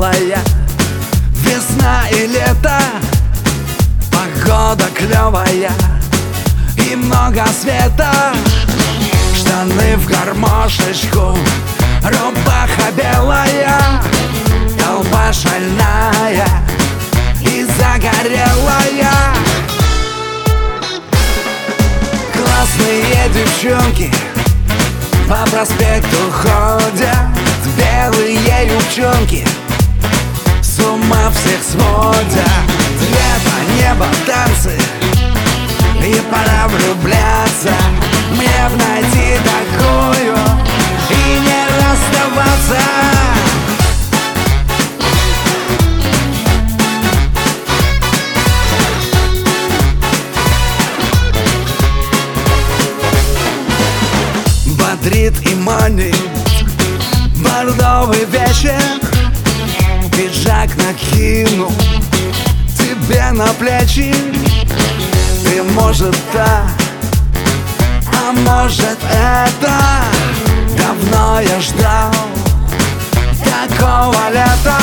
белая. Весна и лето, погода клевая и много света. Штаны в гармошечку, рубаха белая, толпа шальная и загорелая. Классные девчонки по проспекту ходят, белые юбчонки с ума всех сводят. Лето, небо, танцы, и пора влюбляться. Мне б найти такую и не расставаться. Бодрит и манит бордовый вечер. Пиджак накину тебе на плечи. Ты, может, так, а может, это. Давно я ждал такого лета.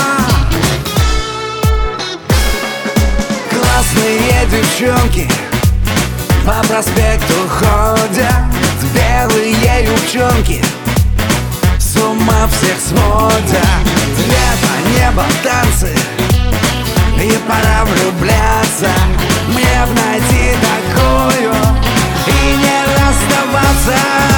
Классные девчонки по проспекту ходят, белые юбчонки с ума всех сводят. Лето, небо, танцы, и пора влюбляться. Мне б найти такую и не расставаться.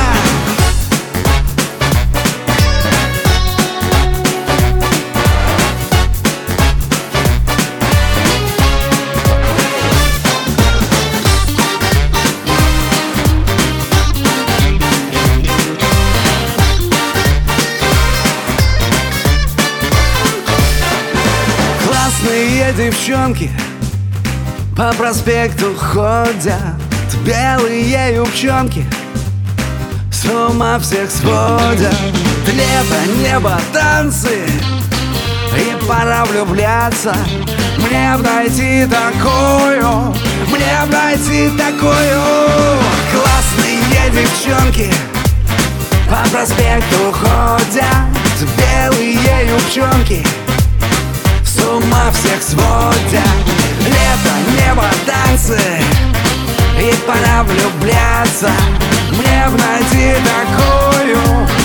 Классные девчонки по проспекту ходят, белые юбчонки с ума всех сводят. Лето, небо, танцы, и пора влюбляться. Мне б найти такую, мне б найти такую. Классные девчонки по проспекту ходят, белые юбчонки с ума всех сводят. Лето, небо, танцы, и пора влюбляться. Мне б найти такую